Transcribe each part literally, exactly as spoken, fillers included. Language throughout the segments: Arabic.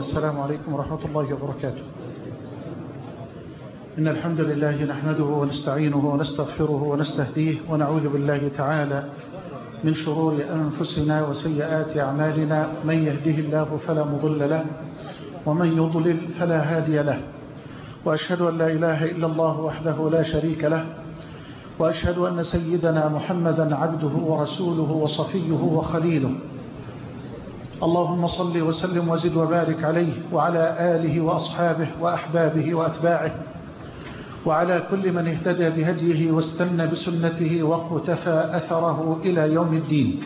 والسلام عليكم ورحمة الله وبركاته. إن الحمد لله نحمده ونستعينه ونستغفره ونستهديه ونعوذ بالله تعالى من شرور أنفسنا وسيئات أعمالنا، من يهده الله فلا مضل له ومن يضلل فلا هادي له، وأشهد أن لا إله إلا الله وحده لا شريك له، وأشهد أن سيدنا محمدا عبده ورسوله وصفيه وخليله. اللهم صل وسلم وزد وبارك عليه وعلى آله وأصحابه وأحبابه وأتباعه وعلى كل من اهتدى بهديه واستنى بسنته واقتفى أثره إلى يوم الدين.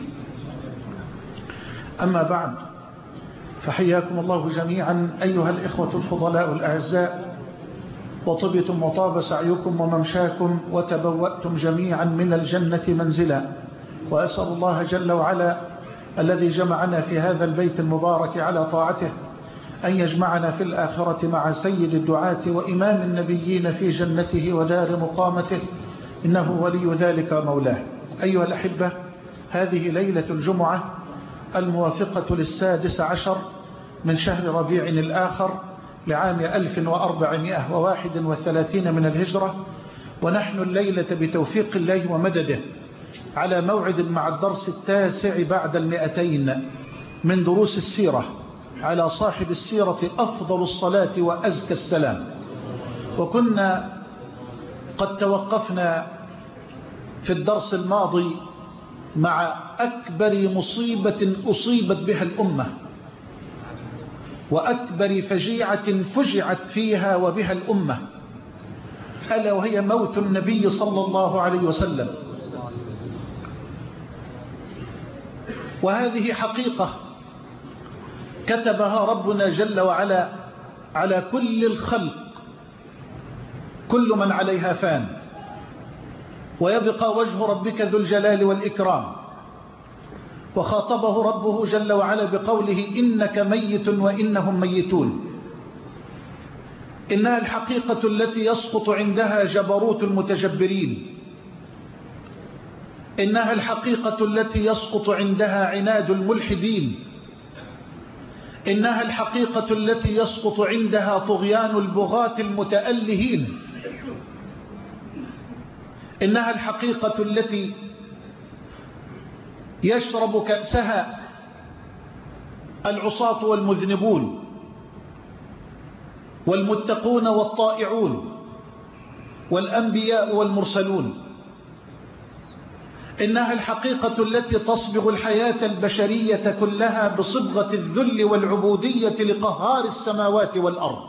أما بعد، فحياكم الله جميعا أيها الإخوة الفضلاء الأعزاء، وطبتم وطاب سعيكم وممشاكم وتبوأتم جميعا من الجنة منزلا، وأسأل الله جل وعلا الذي جمعنا في هذا البيت المبارك على طاعته أن يجمعنا في الآخرة مع سيد الدعاة وإمام النبيين في جنته ودار مقامته، إنه ولي ذلك مولاه. أيها الأحبة، هذه ليلة الجمعة الموافقة للسادس عشر من شهر ربيع الآخر لعام ألف وأربعمائة وواحد وثلاثين من الهجرة، ونحن الليلة بتوفيق الله ومدده على موعد مع الدرس التاسع بعد المئتين من دروس السيرة على صاحب السيرة أفضل الصلاة وأزكى السلام. وكنا قد توقفنا في الدرس الماضي مع أكبر مصيبة أصيبت بها الأمة، وأكبر فجيعة فجعت فيها وبها الأمة، ألا وهي موت النبي صلى الله عليه وسلم. وهذه حقيقة كتبها ربنا جل وعلا على كل الخلق، كل من عليها فان، ويبقى وجه ربك ذو الجلال والإكرام. وخاطبه ربه جل وعلا بقوله: إنك ميت وإنهم ميتون. إنها الحقيقة التي يسقط عندها جبروت المتجبرين، إنها الحقيقة التي يسقط عندها عناد الملحدين، إنها الحقيقة التي يسقط عندها طغيان البغاة المتألهين، إنها الحقيقة التي يشرب كأسها العصاة والمذنبون والمتقون والطائعون والأنبياء والمرسلون. إنها الحقيقة التي تصبغ الحياة البشرية كلها بصبغة الذل والعبودية لقهار السماوات والأرض.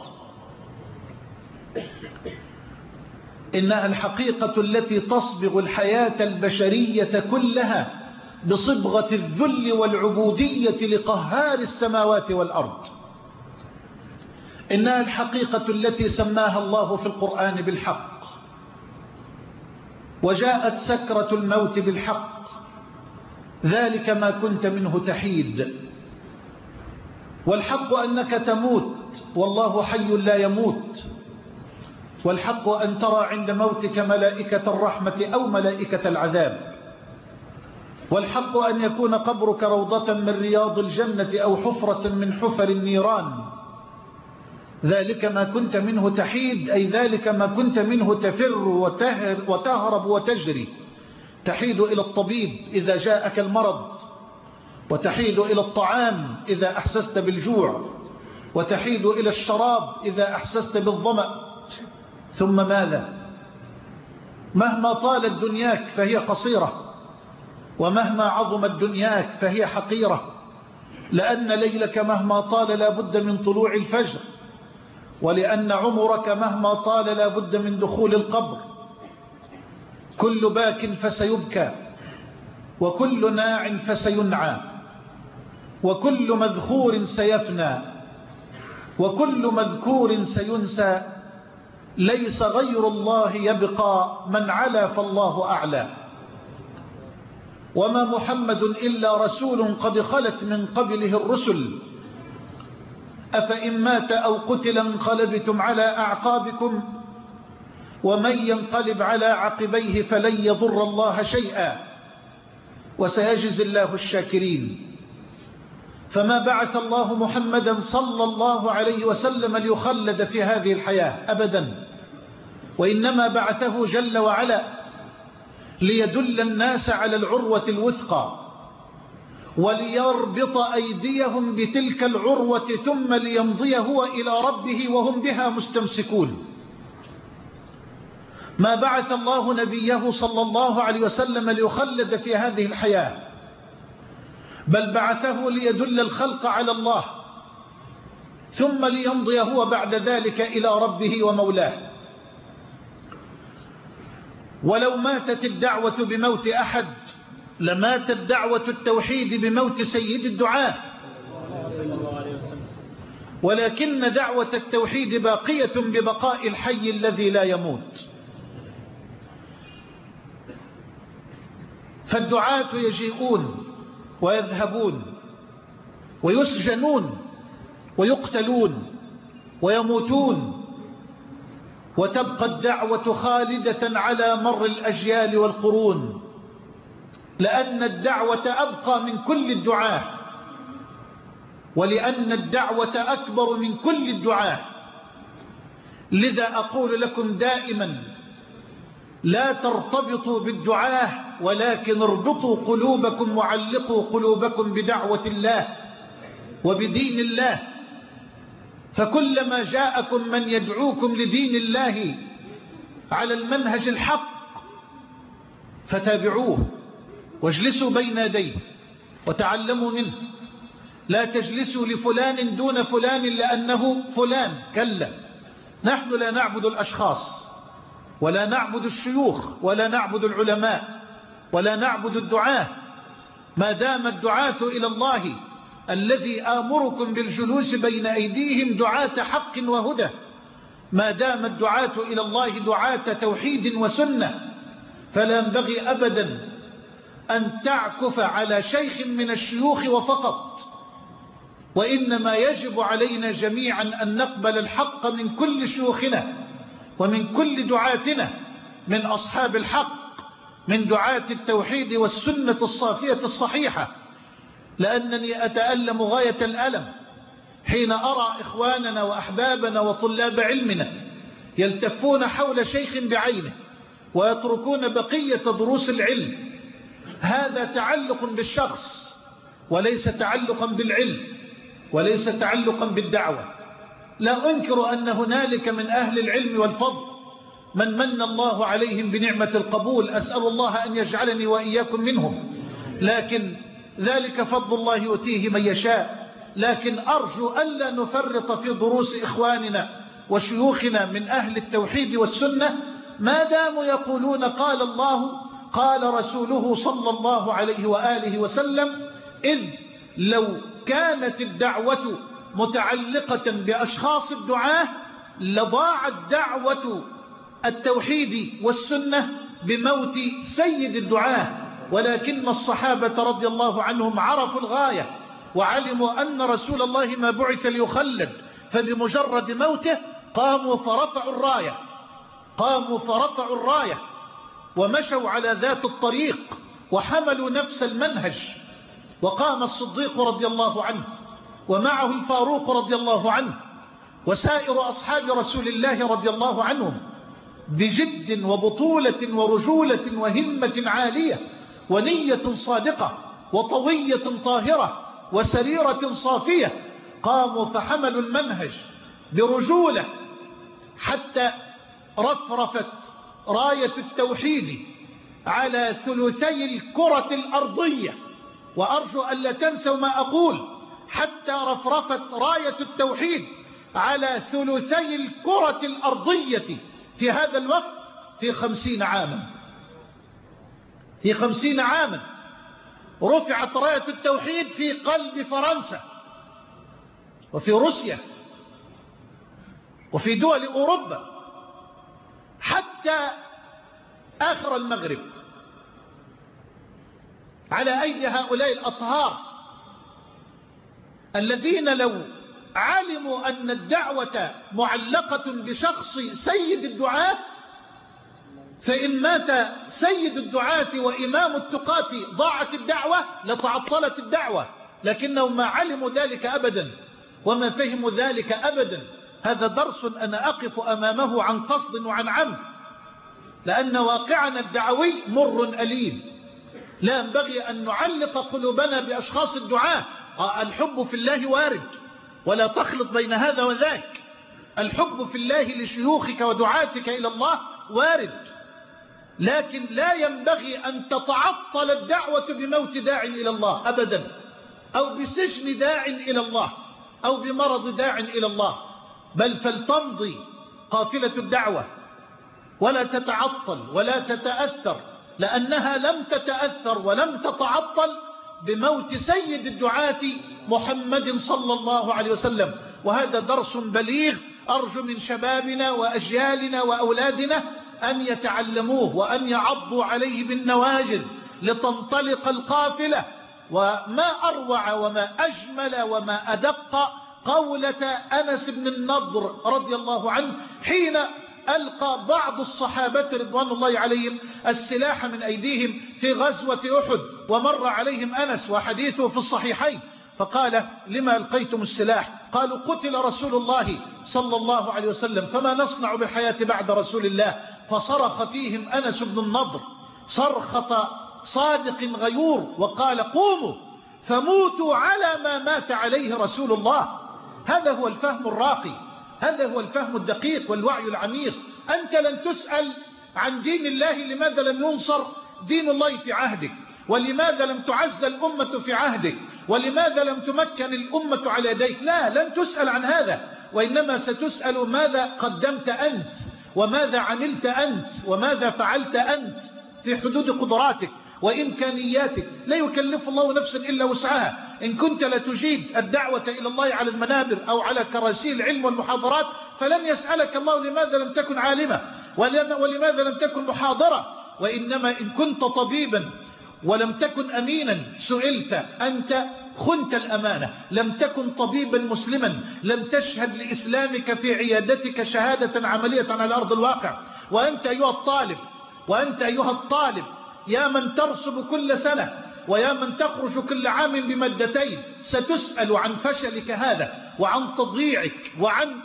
إنها الحقيقة التي تصبغ الحياة البشرية كلها بصبغة الذل والعبودية لقهار السماوات والأرض. إنها الحقيقة التي سماها الله في القرآن بالحق، وجاءت سكرة الموت بالحق، ذلك ما كنت منه تحيد. والحق أنك تموت والله حي لا يموت، والحق أن ترى عند موتك ملائكة الرحمة أو ملائكة العذاب، والحق أن يكون قبرك روضة من رياض الجنة أو حفرة من حفر النيران. ذلك ما كنت منه تحيد، أي ذلك ما كنت منه تفر وتهر وتهرب وتجري. تحيد إلى الطبيب إذا جاءك المرض، وتحيد إلى الطعام إذا أحسست بالجوع، وتحيد إلى الشراب إذا أحسست بالظمأ. ثم ماذا؟ مهما طالت دنياك فهي قصيرة، ومهما عظمت دنياك فهي حقيرة، لأن ليلك مهما طال لا بد من طلوع الفجر، ولأن عمرك مهما طال لا بد من دخول القبر. كل باك فسيبكى، وكل ناع فسينعى، وكل مذخور سيفنى، وكل مذكور سينسى. ليس غير الله يبقى، من علا فالله أعلى. وما محمد إلا رسول قد خلت من قبله الرسل، أفإن مات أو قتل انقلبتم على أعقابكم، ومن ينقلب على عقبيه فلن يضر الله شيئا، وسيجزي الله الشاكرين. فما بعث الله محمدا صلى الله عليه وسلم ليخلد في هذه الحياة أبدا، وإنما بعثه جل وعلا ليدل الناس على العروة الوثقى وليربط أيديهم بتلك العروة ثم ليمضي هو إلى ربه وهم بها مستمسكون. ما بعث الله نبيه صلى الله عليه وسلم ليخلد في هذه الحياة، بل بعثه ليدل الخلق على الله ثم ليمضي هو بعد ذلك إلى ربه ومولاه. ولو ماتت الدعوة بموت أحد لماتت دعوة التوحيد بموت سيد الدعاة، ولكن دعوة التوحيد باقية ببقاء الحي الذي لا يموت. فالدعاة يجيئون ويذهبون ويسجنون ويقتلون ويموتون، وتبقى الدعوة خالدة على مر الأجيال والقرون، لأن الدعوة أبقى من كل الدعاة، ولأن الدعوة أكبر من كل الدعاة. لذا أقول لكم دائما لا ترتبطوا بالدعاة، ولكن اربطوا قلوبكم وعلقوا قلوبكم بدعوة الله وبدين الله. فكلما جاءكم من يدعوكم لدين الله على المنهج الحق فتابعوه واجلسوا بين يديه وتعلموا منه. لا تجلسوا لفلان دون فلان لأنه فلان، كلا، نحن لا نعبد الأشخاص ولا نعبد الشيوخ ولا نعبد العلماء ولا نعبد الدعاة، ما دام الدعاة إلى الله الذي آمركم بالجلوس بين أيديهم دعاة حق وهدى، ما دام الدعاة إلى الله دعاة توحيد وسنة، فلا ينبغي أبدا أن تعكف على شيخ من الشيوخ وفقط، وإنما يجب علينا جميعا أن نقبل الحق من كل شيوخنا ومن كل دعاتنا، من أصحاب الحق، من دعاة التوحيد والسنة الصافية الصحيحة. لأنني أتألم غاية الألم حين أرى إخواننا وأحبابنا وطلاب علمنا يلتفون حول شيخ بعينه ويتركون بقية دروس العلم. هذا تعلق بالشخص وليس تعلقا بالعلم وليس تعلقا بالدعوة. لا أنكر أن هنالك من أهل العلم والفضل من من الله عليهم بنعمة القبول، أسأل الله أن يجعلني وإياكم منهم، لكن ذلك فضل الله يؤتيه من يشاء. لكن أرجو ألا نفرط في دروس إخواننا وشيوخنا من أهل التوحيد والسنة ما داموا يقولون قال الله قال رسوله صلى الله عليه وآله وسلم، إذ لو كانت الدعوة متعلقة بأشخاص الدعاة لضاعت دعوة التوحيد والسنة بموت سيد الدعاة. ولكن الصحابة رضي الله عنهم عرفوا الغاية وعلموا أن رسول الله ما بعث ليخلد، فبمجرد موته قاموا فرفعوا الراية قاموا فرفعوا الراية ومشوا على ذات الطريق وحملوا نفس المنهج. وقام الصديق رضي الله عنه ومعه الفاروق رضي الله عنه وسائر أصحاب رسول الله رضي الله عنهم بجد وبطولة ورجولة وهمة عالية ونية صادقة وطوية طاهرة وسريرة صافية. قاموا فحملوا المنهج برجولة حتى رفرفت راية التوحيد على ثلثي الكرة الأرضية. وأرجو أن لا تنسوا ما أقول، حتى رفرفت راية التوحيد على ثلثي الكرة الأرضية في هذا الوقت في خمسين عاما. في خمسين عاما رفعت راية التوحيد في قلب فرنسا وفي روسيا وفي دول أوروبا حتى آخر المغرب على أيدي هؤلاء الأطهار الذين لو علموا أن الدعوة معلقة بشخص سيد الدعاة، فإن مات سيد الدعاة وإمام التقاة ضاعت الدعوة، لتعطلت الدعوة، لكنهم ما علموا ذلك أبدا وما فهموا ذلك أبدا. هذا درس أنا أقف أمامه عن قصد وعن عمد، لأن واقعنا الدعوي مر أليم. لا ينبغي أن نعلق قلوبنا بأشخاص الدعاة. الحب في الله وارد، ولا تخلط بين هذا وذاك. الحب في الله لشيوخك ودعاتك إلى الله وارد، لكن لا ينبغي أن تتعطل الدعوة بموت داع إلى الله أبدا، أو بسجن داع إلى الله، أو بمرض داع إلى الله، بل فلتمضي قافلة الدعوة ولا تتعطل ولا تتأثر، لأنها لم تتأثر ولم تتعطل بموت سيد الدعاة محمد صلى الله عليه وسلم. وهذا درس بليغ أرجو من شبابنا وأجيالنا وأولادنا أن يتعلموه وأن يعضوا عليه بالنواجذ لتنطلق القافلة. وما أروع وما أجمل وما أدق قولة أنس بن النضر رضي الله عنه حين ألقى بعض الصحابة رضوان الله عليهم السلاح من أيديهم في غزوة أحد، ومر عليهم أنس وحديثه في الصحيحين، فقال: لما ألقيتم السلاح؟ قالوا: قتل رسول الله صلى الله عليه وسلم، فما نصنع بالحياة بعد رسول الله؟ فصرخ فيهم أنس بن النضر صرخة صادق غيور وقال: قوموا فموتوا على ما مات عليه رسول الله. هذا هو الفهم الراقي، هذا هو الفهم الدقيق والوعي العميق. أنت لن تسأل عن دين الله لماذا لم ينصر دين الله في عهدك، ولماذا لم تعز الأمة في عهدك، ولماذا لم تمكن الأمة على يديك. لا، لن تسأل عن هذا، وإنما ستسأل ماذا قدمت أنت، وماذا عملت أنت، وماذا فعلت أنت في حدود قدراتك وإمكانياتك. لا يكلف الله نفسا إلا وسعها. إن كنت لتجيد الدعوة إلى الله على المنابر أو على كراسي العلم والمحاضرات، فلن يسألك الله لماذا لم تكن عالمة ولماذا لم تكن محاضرة. وإنما إن كنت طبيبا ولم تكن أمينا سئلت. أنت خنت الأمانة، لم تكن طبيبا مسلما، لم تشهد لإسلامك في عيادتك شهادة عملية على أرض الواقع. وأنت أيها الطالب وأنت أيها الطالب يا من ترسب كل سنة ويا من تخرج كل عام بمادتين، ستسأل عن فشلك هذا وعن تضييعك وعن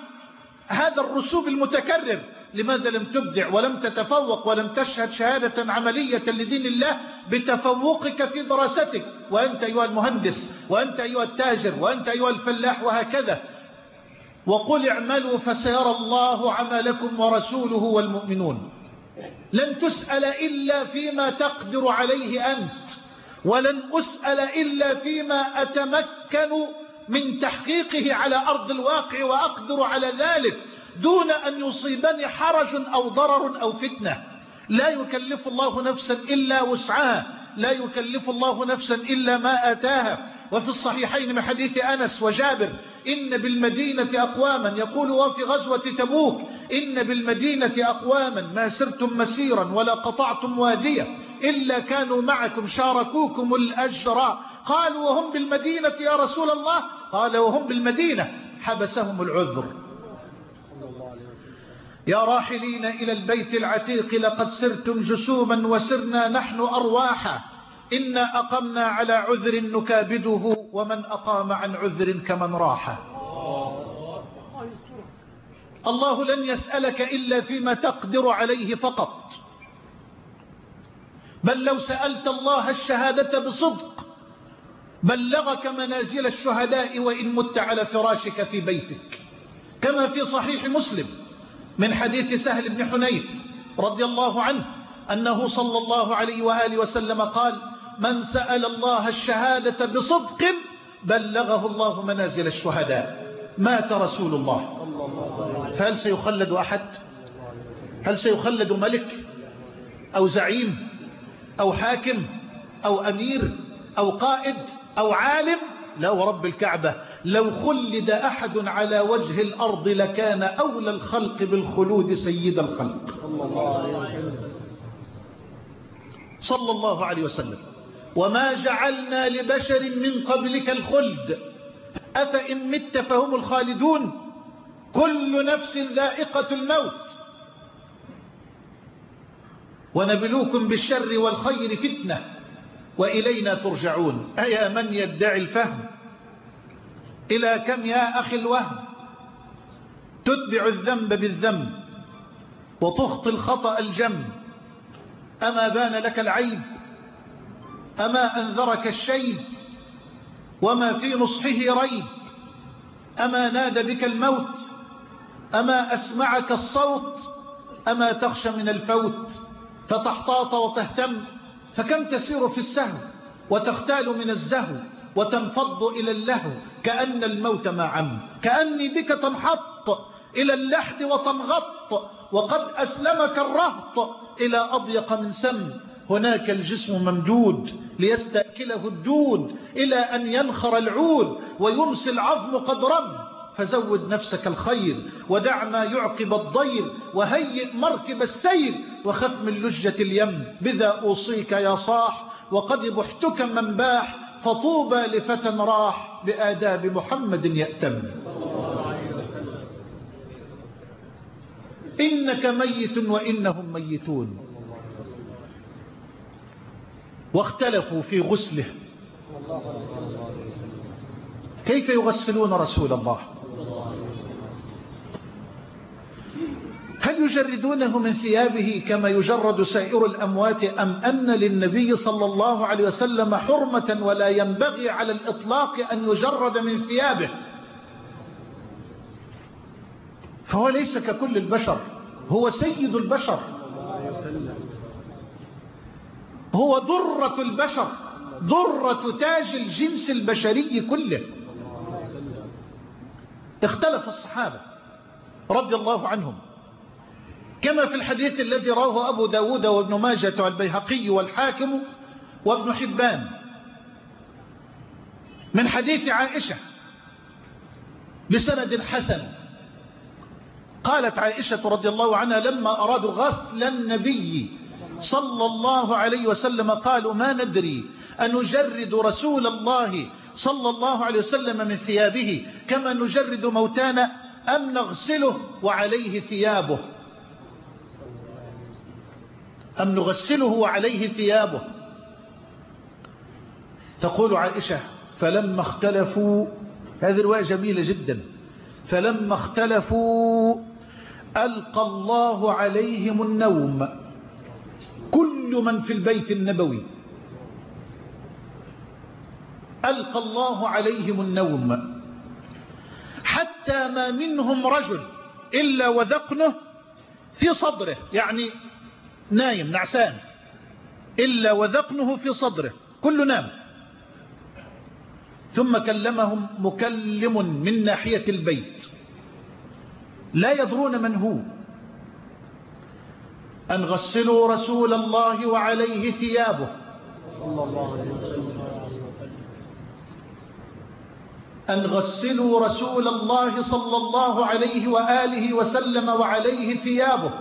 هذا الرسوب المتكرر. لماذا لم تبدع ولم تتفوق ولم تشهد شهادة عملية لدين الله بتفوقك في دراستك؟ وأنت أيها المهندس وأنت أيها التاجر وأنت أيها الفلاح وهكذا. وقل اعملوا فسيرى الله عملكم ورسوله والمؤمنون. لن تسأل إلا فيما تقدر عليه أنت، ولن أسأل إلا فيما أتمكن من تحقيقه على أرض الواقع وأقدر على ذلك دون أن يصيبني حرج أو ضرر أو فتنة. لا يكلف الله نفسا إلا وسعها، لا يكلف الله نفسا إلا ما آتاها. وفي الصحيحين من حديث أنس وجابر: إن بالمدينة أقواما، يقول وفي غزوة تبوك: إن بالمدينة أقواما ما سرتم مسيرا ولا قطعتم واديا إلا كانوا معكم شاركوكم الأجر. قالوا: وهم بالمدينة يا رسول الله؟ قال: وهم بالمدينة حبسهم العذر. يا راحلين إلى البيت العتيق لقد سرتم جسوما وسرنا نحن أرواحا، إنا أقمنا على عذر نكابده ومن أقام عن عذر كمن راح. الله لن يسألك إلا فيما تقدر عليه فقط، بل لو سألت الله الشهادة بصدق بلغك منازل الشهداء وإن مت على فراشك في بيتك، كما في صحيح مسلم من حديث سهل بن حنيف رضي الله عنه أنه صلى الله عليه وآله وسلم قال: من سأل الله الشهادة بصدق بلغه الله منازل الشهداء. مات رسول الله، فهل سيخلد أحد؟ هل سيخلد ملك أو زعيم أو حاكم أو أمير أو قائد أو عالم؟ لا ورب الكعبة، لو خلد أحد على وجه الأرض لكان أولى الخلق بالخلود سيد الخلق صلى الله عليه وسلم. وما جعلنا لبشر من قبلك الخلد أفإن مت فهم الخالدون كل نفس ذائقة الموت ونبلوكم بالشر والخير فتنة وإلينا ترجعون. أيا من يدعي الفهم إلى كم يا أخي الوهم تتبع الذنب بالذنب وتخطي الخطأ الجم؟ أما بان لك العيب؟ أما أنذرك الشيب؟ وما في نصحه ريب؟ أما نادى بك الموت؟ أما أسمعك الصوت؟ أما تخشى من الفوت فتحتاط وتهتم؟ فكم تسير في السهو وتختال من الزهو وتنفض إلى اللهو كأن الموت ما عم، كأني بك تنحط إلى اللحد وتنغط وقد أسلمك الرهط إلى أضيق من سم. هناك الجسم ممدود ليستأكله الدود إلى أن ينخر العود ويمسي العظم قد رم. فزود نفسك الخير ودع ما يعقب الضير وهيئ مركب السير وخف من لجة اليم. بذا أوصيك يا صاح وقد بحتك من باح فطوبى لفتى راح بآداب محمد يأتم. إنك ميت وإنهم ميتون. واختلفوا في غسله. كيف يغسلون رسول الله؟ هل يجردونه من ثيابه كما يجرد سائر الأموات أم أن للنبي صلى الله عليه وسلم حرمة ولا ينبغي على الإطلاق أن يجرد من ثيابه؟ فهو ليس ككل البشر، هو سيد البشر، هو ضرة البشر، ضرة تاج الجنس البشري كله. اختلف الصحابة رضي الله عنهم كما في الحديث الذي رواه أبو داود وابن ماجة والبيهقي والحاكم وابن حبان من حديث عائشة بسند حسن. قالت عائشة رضي الله عنها لما أرادوا غسل النبي صلى الله عليه وسلم قالوا ما ندري أن نجرد رسول الله صلى الله عليه وسلم من ثيابه كما نجرد موتانا أم نغسله وعليه ثيابه أم نغسله وعليه ثيابه. تقول عائشة فلما اختلفوا، هذه رواية جميلة جدا، فلما اختلفوا ألقى الله عليهم النوم كل من في البيت النبوي، ألقى الله عليهم النوم حتى ما منهم رجل إلا وذقنه في صدره، يعني نايم نعسان، إلا وذقنه في صدره، كل نام. ثم كلمهم مكلم من ناحية البيت لا يدرون من هو أن غسلوا رسول الله وعليه ثيابه صلى الله عليه وسلم، أن غسلوا رسول الله صلى الله عليه وآله وسلم وعليه ثيابه.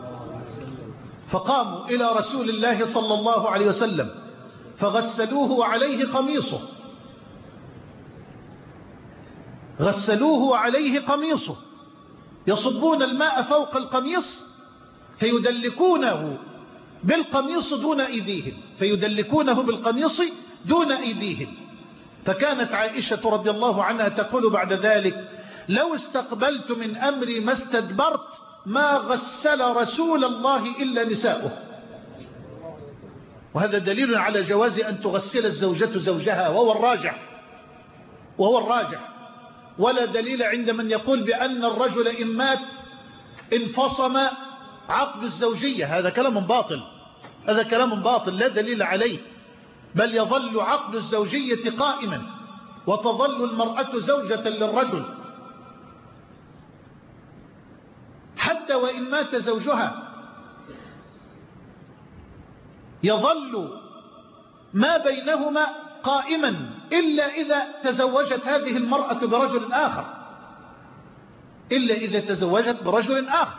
فقاموا إلى رسول الله صلى الله عليه وسلم فغسلوه وعليه قميصه، غسلوه وعليه قميصه، يصبون الماء فوق القميص فيدلكونه بالقميص دون أيديهم، فيدلكونه بالقميص دون أيديهم. فكانت عائشة رضي الله عنها تقول بعد ذلك لو استقبلت من أمري ما استدبرت ما غسل رسول الله إلا نساؤه. وهذا دليل على جواز أن تغسل الزوجة زوجها، وهو الراجح، وهو الراجح. ولا دليل عند من يقول بأن الرجل إن مات انفصم عقد الزوجية، هذا كلام باطل، هذا كلام باطل لا دليل عليه، بل يظل عقد الزوجية قائما وتظل المرأة زوجة للرجل حتى وإن مات زوجها، يظل ما بينهما قائما إلا إذا تزوجت هذه المرأة برجل آخر، إلا إذا تزوجت برجل آخر.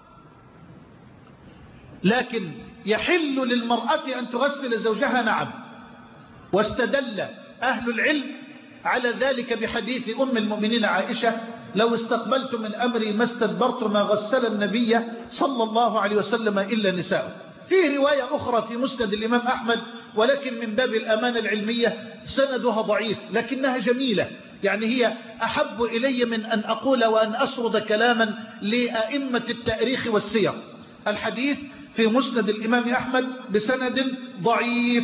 لكن يحل للمرأة أن تغسل زوجها، نعم. واستدل أهل العلم على ذلك بحديث أم المؤمنين عائشة لو استقبلت من أمري ما استدبرت ما غسل النبي صلى الله عليه وسلم إلا نساءه. فيه رواية أخرى في مسند الإمام أحمد ولكن من باب الأمانة العلمية سندها ضعيف لكنها جميلة، يعني هي أحب إلي من أن أقول وأن أسرد كلاما لأئمة التاريخ والسير. الحديث في مسند الإمام أحمد بسند ضعيف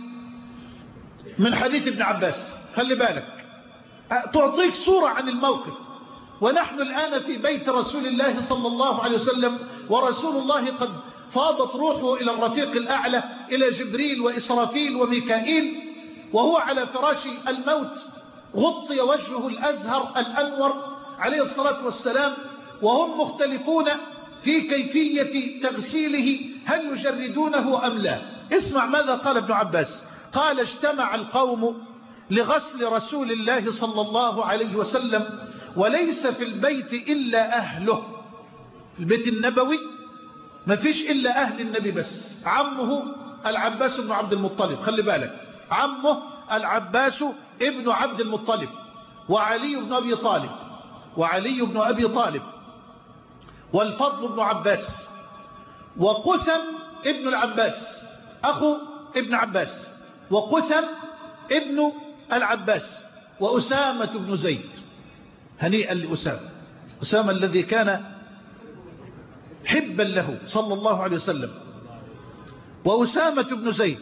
من حديث ابن عباس. خلي بالك تعطيك صورة عن الموقف. ونحن الآن في بيت رسول الله صلى الله عليه وسلم، ورسول الله قد فاضت روحه إلى الرفيق الأعلى، إلى جبريل وإسرافيل وميكائيل، وهو على فراش الموت، غطي وجهه الأزهر الأنور عليه الصلاة والسلام، وهم مختلفون في كيفية تغسيله، هل يجردونه أم لا. اسمع ماذا قال ابن عباس. قال: اجتمع القوم لغسل رسول الله صلى الله عليه وسلم، وليس في البيت إلا أهله. في البيت النبوي ما فيش إلا أهل النبي بس. عمه العباس بن عبد المطلب، خلي بالك، عمه العباس ابن عبد المطلب، وعلي بن أبي طالب وعلي بن أبي طالب والفضل بن عباس، وقثم ابن العباس أخو ابن عباس، وقثم ابن العباس، وأسامة بن زيد. هنيئا لأسامة، أسامة الذي كان حبا له صلى الله عليه وسلم، وأسامة بن زيد،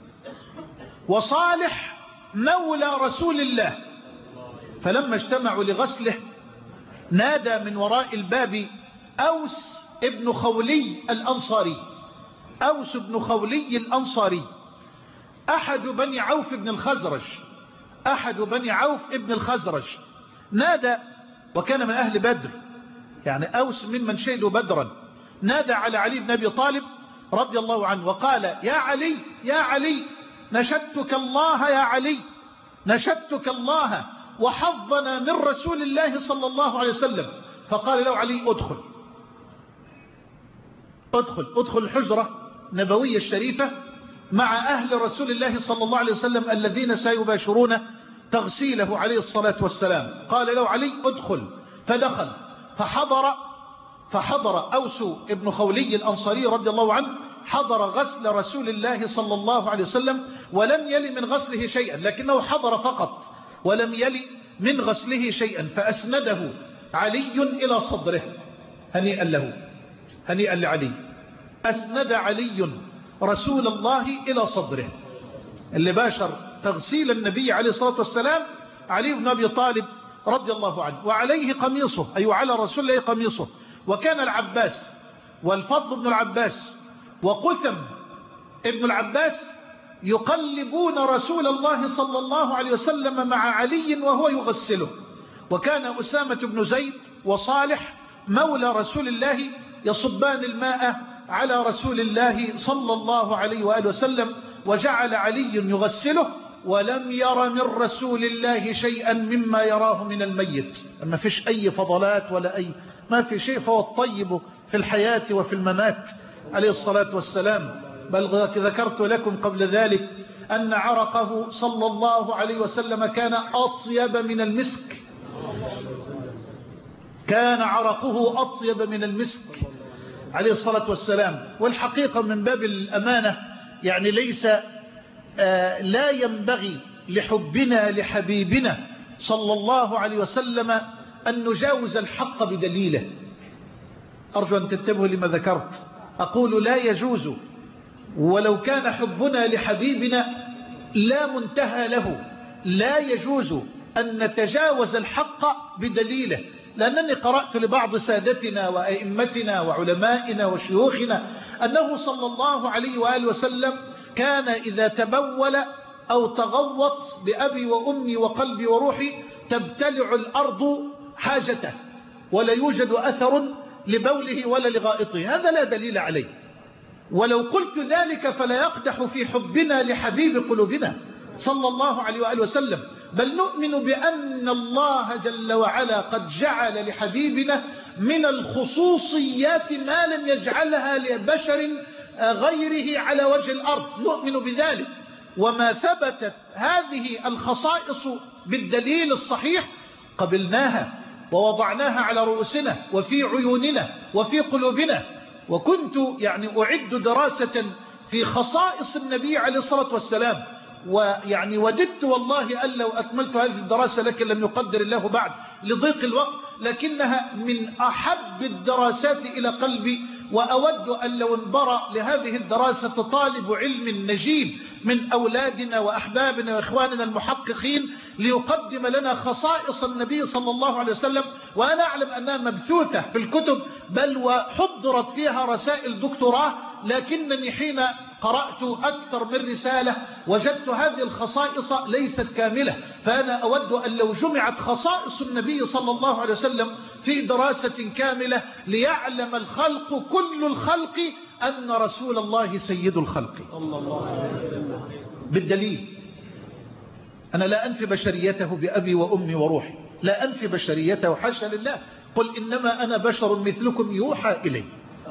وصالح مولى رسول الله. فلما اجتمعوا لغسله نادى من وراء الباب أوس ابن خولي الأنصاري، أوس ابن خولي الأنصاري أحد بني عوف ابن الخزرج، أحد بني عوف ابن الخزرج نادى، وكان من أهل بدر، يعني أوس ممن شهدوا بدرا. نادى على علي بن أبي طالب رضي الله عنه وقال: يا علي يا علي، نشدتك الله يا علي، نشدتك الله وحظنا من رسول الله صلى الله عليه وسلم. فقال له علي: ادخل ادخل ادخل الحجرة النبوية الشريفة مع أهل رسول الله صلى الله عليه وسلم الذين سيباشرون تغسيله عليه الصلاة والسلام. قال له علي: ادخل. فدخل فحضر فحضر أوس ابن خولي الأنصاري رضي الله عنه، حضر غسل رسول الله صلى الله عليه وسلم، ولم يلي من غسله شيئا، لكنه حضر فقط ولم يلي من غسله شيئا. فأسنده علي إلى صدره. هنيئا له، هنيئا لعلي، أسند علي رسول الله إلى صدره. اللي باشر تغسيل النبي عليه الصلاة والسلام علي بن أبي طالب رضي الله عنه، وعليه قميصه، أي أيوة على رسول الله قميصه. وكان العباس والفضل بن العباس وقثم ابن العباس يقلبون رسول الله صلى الله عليه وسلم مع علي وهو يغسله. وكان أسامة بن زيد وصالح مولى رسول الله يصبان الماء على رسول الله صلى الله عليه وآله وسلم، وجعل علي يغسله، ولم ير من رسول الله شيئا مما يراه من الميت. ما فيش أي فضلات ولا أي ما في شيء، فهو الطيب في الحياة وفي الممات عليه الصلاة والسلام. بل ذكرت لكم قبل ذلك أن عرقه صلى الله عليه وسلم كان أطيب من المسك، كان عرقه أطيب من المسك عليه الصلاة والسلام. والحقيقة من باب الأمانة يعني ليس آه لا ينبغي لحبنا لحبيبنا صلى الله عليه وسلم أن نجاوز الحق بدليله. أرجو أن تنتبهوا لما ذكرت. أقول لا يجوز، ولو كان حبنا لحبيبنا لا منتهى له، لا يجوز أن نتجاوز الحق بدليله. لأنني قرأت لبعض سادتنا وأئمتنا وعلمائنا وشيوخنا أنه صلى الله عليه وآله وسلم كان إذا تبول أو تغوط بأبي وأمي وقلبي وروحي تبتلع الأرض حاجته، ولا يوجد أثر لبوله ولا لغائطه. هذا لا دليل عليه. ولو قلت ذلك فلا يقدح في حبنا لحبيب قلوبنا صلى الله عليه وآله وسلم، بل نؤمن بأن الله جل وعلا قد جعل لحبيبنا من الخصوصيات ما لم يجعلها لبشر غيره على وجه الأرض. نؤمن بذلك، وما ثبتت هذه الخصائص بالدليل الصحيح قبلناها ووضعناها على رؤوسنا وفي عيوننا وفي قلوبنا. وكنت يعني أعد دراسة في خصائص النبي عليه الصلاة والسلام، ويعني وددت والله أن لو أكملت هذه الدراسة لكن لم يقدر الله بعد لضيق الوقت، لكنها من أحب الدراسات إلى قلبي، وأود أن لو انبرأ لهذه الدراسة طالب علم نجيب من أولادنا وأحبابنا وإخواننا المحققين ليقدم لنا خصائص النبي صلى الله عليه وسلم. وأنا أعلم أنها مبثوثة في الكتب بل وحضرت فيها رسائل دكتوراه، لكنني حين قرأت أكثر من رسالة وجدت هذه الخصائص ليست كاملة، فأنا أود أن لو جمعت خصائص النبي صلى الله عليه وسلم في دراسة كاملة ليعلم الخلق كل الخلق أن رسول الله سيد الخلق. بالدليل أنا لا أنفي بشريته بأبي وأمي وروحي، لا أنفي بشريته حاشا لله، قل إنما أنا بشر مثلكم يوحى إلي،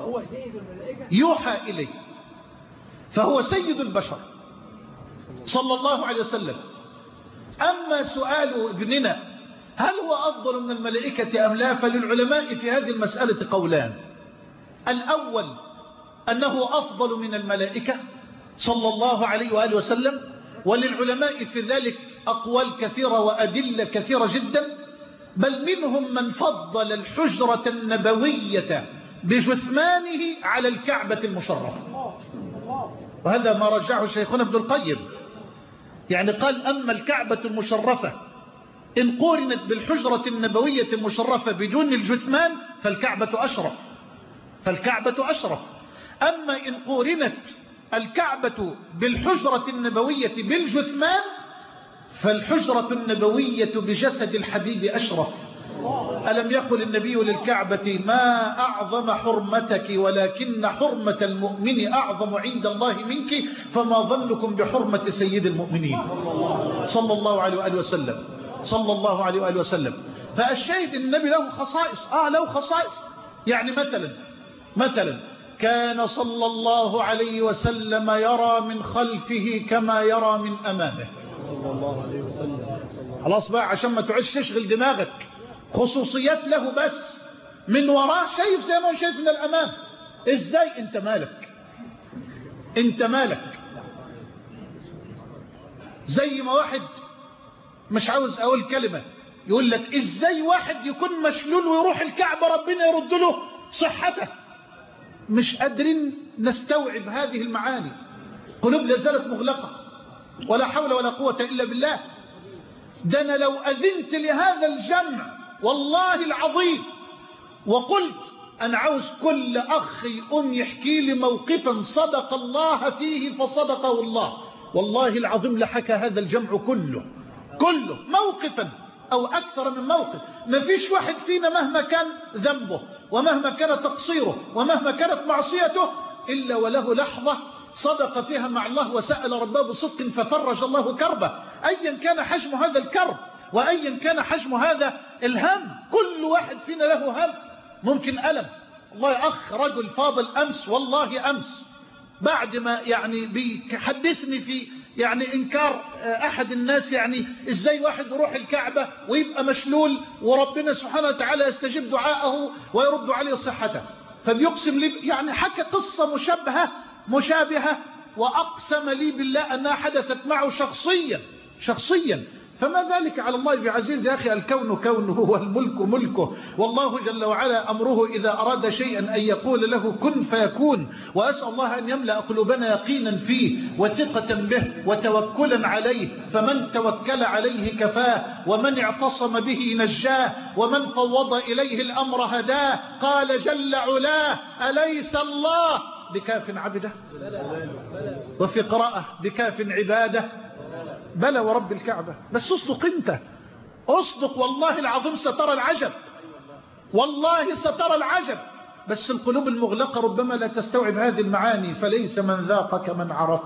يوحى إلي، فهو سيد البشر صلى الله عليه وسلم. أما سؤال ابننا هل هو أفضل من الملائكة أم لا، فللعلماء في هذه المسألة قولان. الأول أنه أفضل من الملائكة صلى الله عليه وآله وسلم، وللعلماء في ذلك أقوال كثيرة وأدلة كثيرة جدا، بل منهم من فضل الحجرة النبوية بجثمانه على الكعبة المشرفة، وهذا ما رجعه شيخنا ابن القيم. يعني قال أما الكعبة المشرفة إن قورنت بالحجرة النبوية المشرفة بدون الجثمان فالكعبة أشرف، فالكعبة أشرف. أما إن قورنت الكعبة بالحجرة النبوية بالجثمان فالحجرة النبوية بجسد الحبيب أشرف. ألم يقل النبي للكعبة ما أعظم حرمتك ولكن حرمة المؤمن أعظم عند الله منك، فما ظنكم بحرمة سيد المؤمنين صلى الله عليه وآله وسلم، صلى الله عليه وآله وسلم. فالشاهد أن النبي له خصائص، آه له خصائص. يعني مثلا مثلا كان صلى الله عليه وسلم يرى من خلفه كما يرى من أمامه. خلاص بقى عشان ما تعيش تشغل دماغك، خصوصيات له بس، من وراه شايف زي ما هو شايف من الأمام. ازاي؟ انت مالك، انت مالك. زي ما واحد مش عاوز اقول كلمة يقول لك ازاي واحد يكون مشلول ويروح الكعبة ربنا يرد له صحته. مش قادرين نستوعب هذه المعاني، قلوب لازالت مغلقة، ولا حول ولا قوة إلا بالله. ده أنا لو أذنت لهذا الجمع والله العظيم وقلت أنا عاوز كل أخ يقوم يحكي لي موقفا صدق الله فيه فصدقه الله، والله العظيم لحكى هذا الجمع كله كله موقفا أو أكثر من موقف. ما فيش واحد فينا مهما كان ذنبه ومهما كان تقصيره ومهما كانت معصيته إلا وله لحظة صدق فيها مع الله وسأل ربه بصدق ففرج الله كربه، أيا كان حجم هذا الكرب وأيا كان حجم هذا الهم. كل واحد فينا له هم، ممكن ألم. والله أخ رجل فاضل أمس، والله أمس بعد ما يعني بيحدثني في يعني إنكار أحد الناس، يعني إزاي واحد يروح الكعبة ويبقى مشلول وربنا سبحانه وتعالى يستجيب دعاءه ويرد عليه صحته، فبيقسم لي يعني حكى قصة مشابهة مشابهة وأقسم لي بالله أنها حدثت معه شخصيا شخصيا. فما ذلك على الله بعزيز يا أخي؟ الكون كونه والملك ملكه، والله جل وعلا أمره إذا أراد شيئا أن يقول له كن فيكون. وأسأل الله أن يملأ قلوبنا يقينا فيه وثقة به وتوكلا عليه، فمن توكل عليه كفاه، ومن اعتصم به نجاه، ومن فوض إليه الأمر هداه. قال جل علاه أليس الله بكاف عبده؟ وفي قراءة بكاف عباده؟ بلى ورب الكعبة. بس اصدق انت، اصدق والله العظيم سترى العجب، والله سترى العجب. بس القلوب المغلقة ربما لا تستوعب هذه المعاني، فليس من ذاق كمن عرف.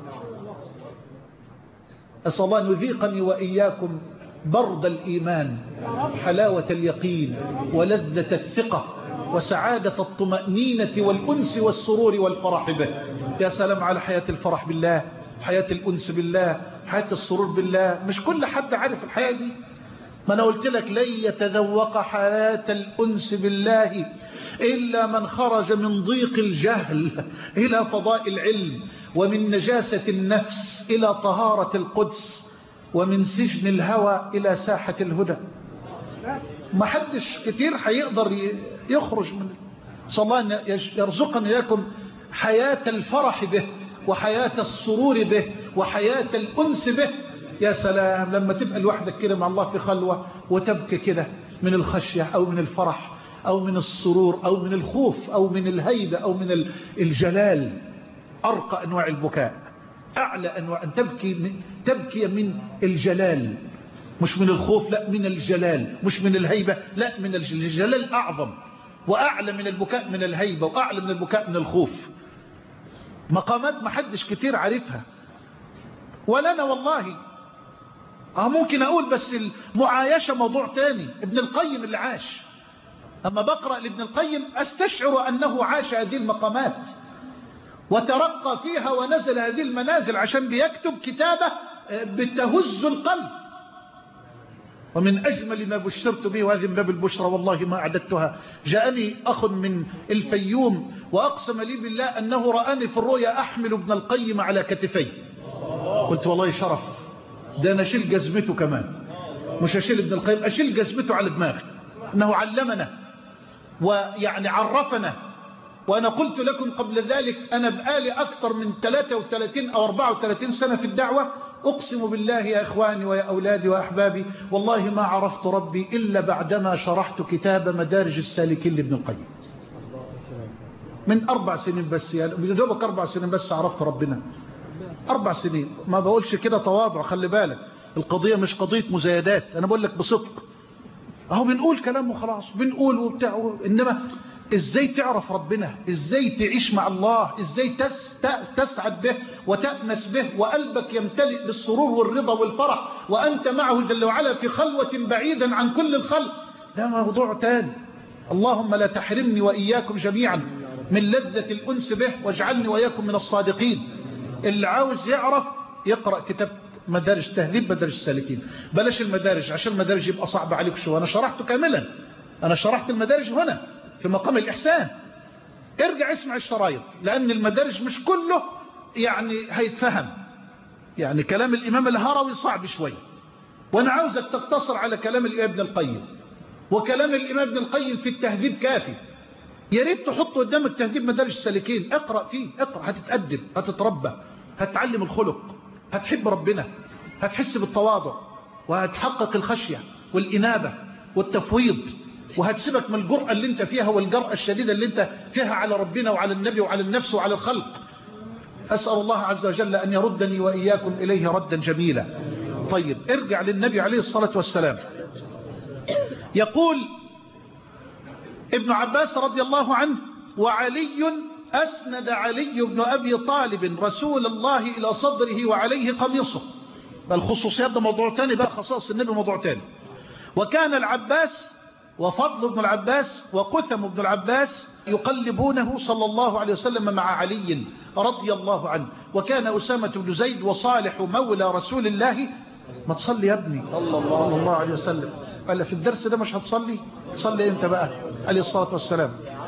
أسأل الله أن يذيقني وإياكم برد الإيمان، حلاوة اليقين، ولذة الثقة، وسعادة الطمأنينة والأنس والسرور والفرح به. يا سلام على حياة الفرح بالله، حياة الأنس بالله، حياة السرور بالله. مش كل حد عارف الحياة دي. ما أنا قلت لك لن يتذوق حياة الأنس بالله إلا من خرج من ضيق الجهل إلى فضاء العلم، ومن نجاسة النفس إلى طهارة القدس، ومن سجن الهوى إلى ساحة الهدى. ما حدش كتير هيقدر يخرج من. صلى الله أن يرزقنا إياكم حياة الفرح به، وحياة السرور به، وحياة الأنس به. يا سلام لما تبقى لوحدك كده مع الله في خلوة وتبكي كده من الخشية أو من الفرح أو من السرور أو من الخوف أو من الهيبة أو من الجلال. أرقى أنواع البكاء، أعلى أنواع أن تبكي تبكي من الجلال، مش من الخوف، لا من الجلال، مش من الهيبة، لا من الجلال. الجلال أعظم وأعلى من البكاء من الهيبة، وأعلى من البكاء من الخوف. مقامات ما حدش كتير عارفها ولنا والله. اه ممكن أقول بس المعايشة موضوع تاني. ابن القيم اللي عاش، أما بقرأ لابن القيم أستشعر أنه عاش هذه المقامات وترقى فيها ونزل هذه المنازل عشان بيكتب كتابة بتهز القلب. ومن أجمل ما بشرت به، وهذه من باب البشرى والله ما أعددتها، جاءني أخ من الفيوم وأقسم لي بالله أنه رآني في الرؤيا أحمل ابن القيم على كتفي. قلت والله شرف، ده أنا أشيل جزمته كمان، مش أشيل ابن القيم، أشيل جزمته على دماغي. أنه علمنا ويعني عرفنا. وأنا قلت لكم قبل ذلك أنا بقالي أكثر من ثلاثة وثلاثين أو أربعة وثلاثين سنة في الدعوة. أقسم بالله يا إخواني ويا أولادي وأحبابي والله ما عرفت ربي إلا بعدما شرحت كتاب مدارج السالكين لابن القيم. من أربع سنين بس، يعني بدوبك أربع سنين بس عرفت ربنا. أربع سنين. ما بقولش كده تواضع، خلي بالك القضية مش قضية مزايدات، أنا بقول لك بصدق. أهو بنقول كلام وخلاص، بنقول وبتاع، إنما إزاي تعرف ربنا، إزاي تعيش مع الله، إزاي تس تسعد به وتأنس به وقلبك يمتلئ بالسرور والرضا والفرح وأنت معه جل وعلا في خلوة بعيدا عن كل الخلق. ده موضوع تاني. اللهم لا تحرمني وإياكم جميعا من لذة الأنس به، واجعلني وإياكم من الصادقين. اللي عاوز يعرف يقرأ كتاب مدارج تهذيب مدارج السالكين. بلاش المدارج عشان المدارج يبقى صعب عليك شوية، أنا شرحته كاملا، أنا شرحت المدارج هنا في مقام الإحسان. ارجع اسمع الشرايط، لأن المدارج مش كله يعني هيتفهم. يعني كلام الإمام الهروي صعب شوية، وأنا عاوزك تقتصر على كلام الإمام ابن القيم. وكلام الإمام ابن القيم في التهذيب كافي. يا ريت تحط قدامك تهذيب مدارج السالكين، اقرأ فيه، اقرأ، هتتأدب، هتتربى، هتتعلم الخلق، هتحب ربنا، هتحس بالتواضع، وهتحقق الخشية والإنابة والتفويض، وهتسيبك من الجرأة اللي انت فيها والجرأة الشديدة اللي انت فيها على ربنا وعلى النبي وعلى النفس وعلى الخلق. أسأل الله عز وجل أن يردني وإياكم إليه ردا جميلا. طيب ارجع للنبي عليه الصلاة والسلام. يقول ابن عباس رضي الله عنه: وعلي أسند علي بن أبي طالب رسول الله إلى صدره وعليه قميصه. الخصوصيات ده موضوع تاني بقى، خصائص النبي موضوع تاني. وكان العباس وفضل بن العباس وقثم بن العباس يقلبونه صلى الله عليه وسلم مع علي رضي الله عنه. وكان أسامة بن زيد وصالح مولى رسول الله. ما تصلي يا ابني صلى الله عليه وسلم. قال في الدرس ده مش هتصلي؟ تصلي انت بقى عليه الصلاة والسلام.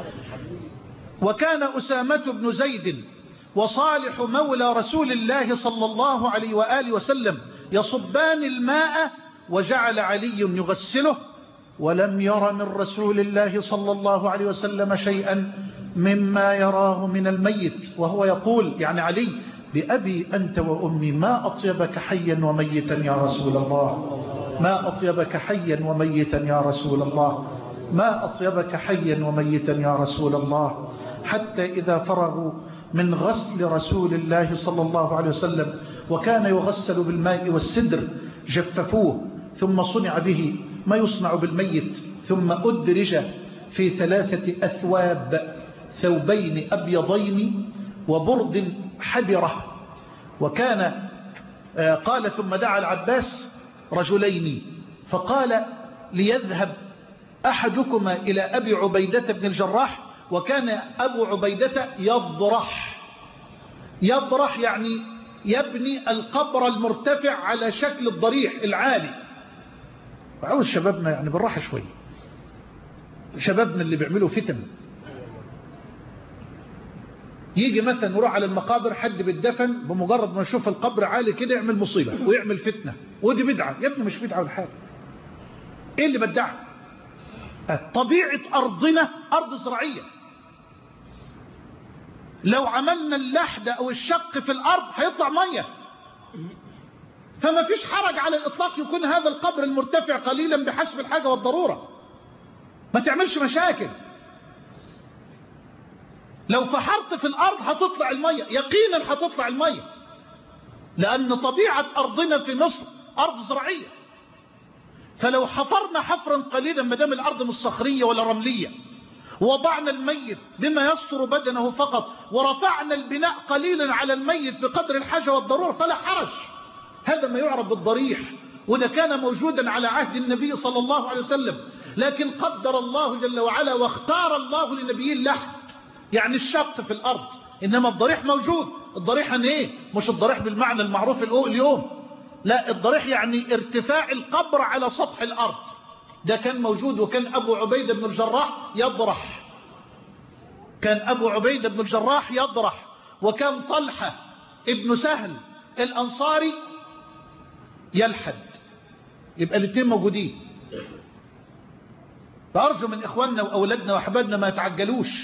وكان أسامة بن زيد وصالح مولى رسول الله صلى الله عليه وآله وسلم يصبان الماء، وجعل علي يغسله، ولم ير من رسول الله صلى الله عليه وسلم شيئا مما يراه من الميت. وهو يقول يعني علي: بأبي أنت وأمي ما أطيبك حيا وميتا يا رسول الله، ما أطيبك حيا وميتا يا رسول الله، ما أطيبك حيا وميتا يا رسول الله. حتى إذا فرغوا من غسل رسول الله صلى الله عليه وسلم، وكان يغسل بالماء والسدر، جففوه ثم صنع به ما يصنع بالميت، ثم أدرج في ثلاثة أثواب: ثوبين أبيضين وبرد حبرة. وكان قال: ثم دعا العباس رجلين فقال: ليذهب أحدكما إلى أبي عبيدة بن الجراح. وكان أبو عبيدة يضرح، يضرح يعني يبني القبر المرتفع على شكل الضريح العالي. وعاوز شبابنا يعني بالراحة شوي، شبابنا اللي بيعملوا فتن. يجي مثلا يروح على المقابر حد بالدفن، بمجرد ما يشوف القبر عالي كده يعمل مصيبة ويعمل فتنة، ودي بدعة. يا ابني مش بدعة ولا حاجة، ايه اللي بدعها؟ طبيعة أرضنا أرض زراعية، لو عملنا اللحد أو الشق في الأرض هيطلع مية، فما فيش حرج على الإطلاق يكون هذا القبر المرتفع قليلا بحسب الحاجة والضرورة، ما تعملش مشاكل. لو فحرت في الأرض هتطلع المية، يقينا هتطلع المية، لأن طبيعة أرضنا في مصر أرض زراعية. فلو حفرنا حفرا قليلا ما دام الأرض مش صخرية ولا رملية، وضعنا الميت بما يستر بدنه فقط، ورفعنا البناء قليلا على الميت بقدر الحاجة والضرورة، فلا حرج. هذا ما يعرف بالضريح، وده كان موجودا على عهد النبي صلى الله عليه وسلم. لكن قدر الله جل وعلا واختار الله لنبيه اللحد، يعني الشق في الأرض. إنما الضريح موجود. الضريح يعني إيه؟ مش الضريح بالمعنى المعروف اليوم، لا، الضريح يعني ارتفاع القبر على سطح الأرض. ده كان موجود، وكان أبو عبيدة بن الجراح يضرح، كان أبو عبيدة بن الجراح يضرح، وكان طلحة ابن سهل الأنصاري يلحد. يبقى الاثنين موجودين. فأرجو من إخواننا وأولادنا وأحبابنا ما يتعجلوش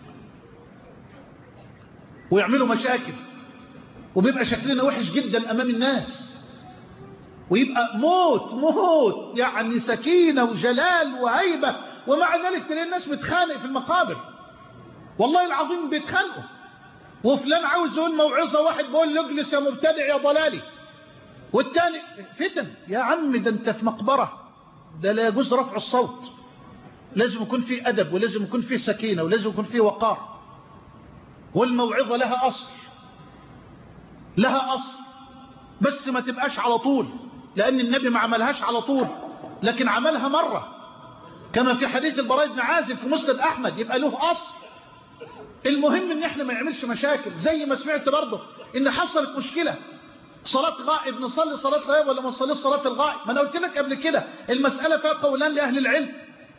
ويعملوا مشاكل، وبيبقى شكلنا وحش جدا أمام الناس، ويبقى موت موت يعني سكينة وجلال وهيبة، ومع ذلك تلاقي الناس بتخانق في المقابر. والله العظيم بيتخانقوا، وفلان عاوز يقول موعظة، واحد بيقول له اجلس يا مبتدع يا ضلالي، والتاني فتن. يا عم ده انت في مقبرة، ده لا يجوز رفع الصوت، لازم يكون فيه أدب، ولازم يكون فيه سكينة، ولازم يكون فيه وقار. والموعظة لها أصل، لها أصل، بس ما تبقاش على طول، لأن النبي ما عملهاش على طول، لكن عملها مرة، كما في حديث البراء بن عازب في مسند أحمد. يبقى له أصل. المهم ان احنا ما نعملش مشاكل. زي ما سمعت برضه ان حصلت مشكلة صلاة غائب، نصلي صلاة غائب ولا ما نصليش صلاة الغائب؟ ما انا قلت لك قبل كده المسألة فيها قولان لأهل العلم،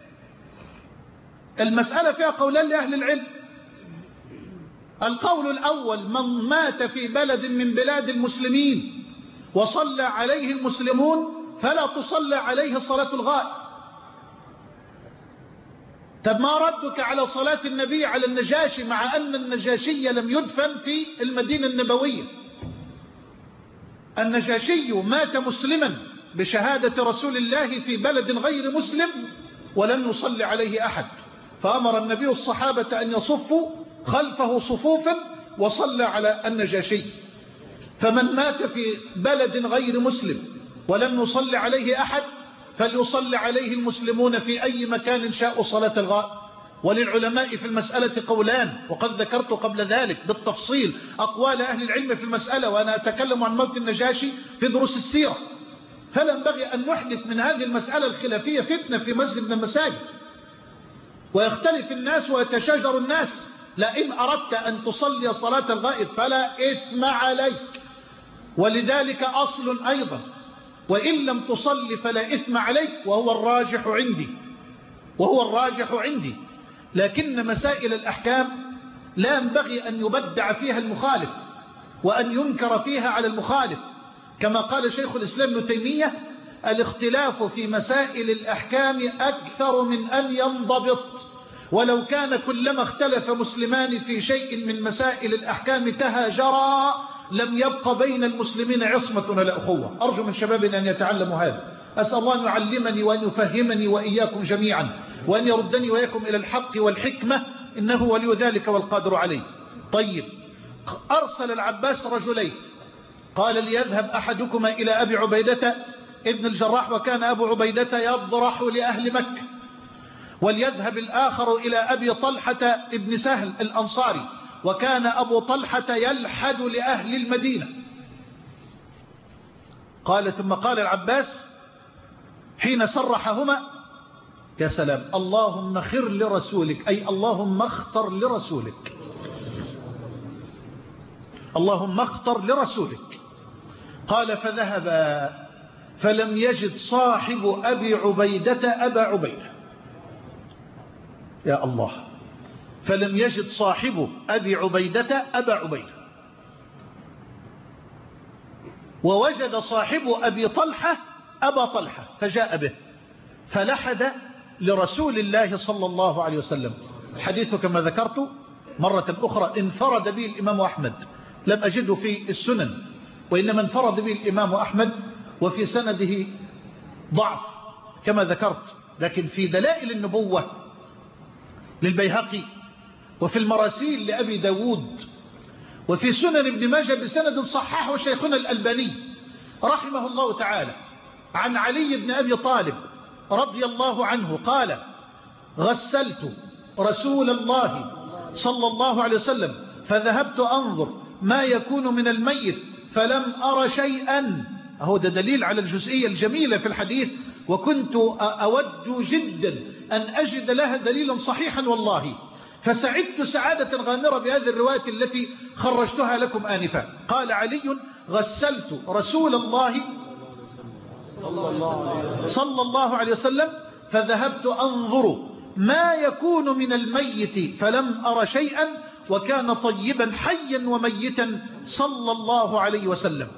المسألة فيها قولان لأهل العلم. القول الأول: من مات في بلد من بلاد المسلمين وصلى عليه المسلمون فلا تصلى عليه صلاة الغائب. طب ما ردك على صلاة النبي على النجاشي، مع أن النجاشي لم يدفن في المدينة النبوية؟ النجاشي مات مسلما بشهادة رسول الله في بلد غير مسلم، ولم يصلي عليه أحد، فأمر النبي الصحابة أن يصفوا خلفه صفوفا وصلى على النجاشي. فمن مات في بلد غير مسلم ولم يصلي عليه أحد فليصلي عليه المسلمون في أي مكان شاءوا صلاة الغائب. وللعلماء في المسألة قولان، وقد ذكرت قبل ذلك بالتفصيل أقوال أهل العلم في المسألة، وأنا أتكلم عن موت النجاشي في دروس السيرة، فلا ينبغي أن نحدث من هذه المسألة الخلافية فتنة في مسجد من المساجد ويختلف الناس ويتشاجر الناس. لئن أردت أن تصلي صلاة الغائب فلا إثم عليك، ولذلك أصل أيضا: وإن لم تصلي فلا إثم عليك، وهو الراجح عندي، وهو الراجح عندي. لكن مسائل الأحكام لا ينبغي أن يبدع فيها المخالف وأن ينكر فيها على المخالف، كما قال شيخ الإسلام ابن تيمية: الاختلاف في مسائل الأحكام أكثر من أن ينضبط، ولو كان كلما اختلف مسلمان في شيء من مسائل الأحكام تهاجرا لم يبق بين المسلمين عصمة ولا أخوة. أرجو من شبابنا أن يتعلموا هذا. أسأل الله أن يعلمني وأن يفهمني وإياكم جميعا، وأن يردني وإياكم إلى الحق والحكمة، إنه ولي ذلك والقادر عليه. طيب، أرسل العباس رجلين، قال: ليذهب أحدكما إلى أبي عبيدة ابن الجراح، وكان أبو عبيدة يضرح لأهل مكة، وليذهب الآخر إلى أبي طلحة ابن سهل الأنصاري، وكان أبو طلحة يلحد لأهل المدينة. قال: ثم قال العباس حين سرحهما: يا سلام، اللهم خر لرسولك، أي اللهم اختر لرسولك، اللهم اختر لرسولك. قال: فذهب فلم يجد صاحب أبي عبيدة أبا عبيدة. يا الله. فلم يجد صاحب أبي عبيدة أبا عبيدة، ووجد صاحب أبي طلحة أبا طلحة فجاء به فلحد لرسول الله صلى الله عليه وسلم. الحديث كما ذكرت مرة أخرى انفرد به الإمام أحمد، لم أجده في السنن، وإنما انفرد به الإمام أحمد، وفي سنده ضعف كما ذكرت، لكن في دلائل النبوة للبيهقي، وفي المراسيل لأبي داود، وفي سنن ابن ماجه بسند صححه شيخنا الألباني رحمه الله تعالى عن علي بن أبي طالب رضي الله عنه قال: غسلت رسول الله صلى الله عليه وسلم فذهبت أنظر ما يكون من الميت فلم أر شيئا. أهو ده دليل على الجزئية الجميلة في الحديث، وكنت أود جدا أن أجد لها دليلا صحيحا والله، فسعدت سعادة غامرة بهذه الرواية التي خرجتها لكم آنفا. قال علي: غسلت رسول الله صلى الله عليه وسلم فذهبت أنظر ما يكون من الميت فلم أر شيئا، وكان طيبا حيا وميتا صلى الله عليه وسلم.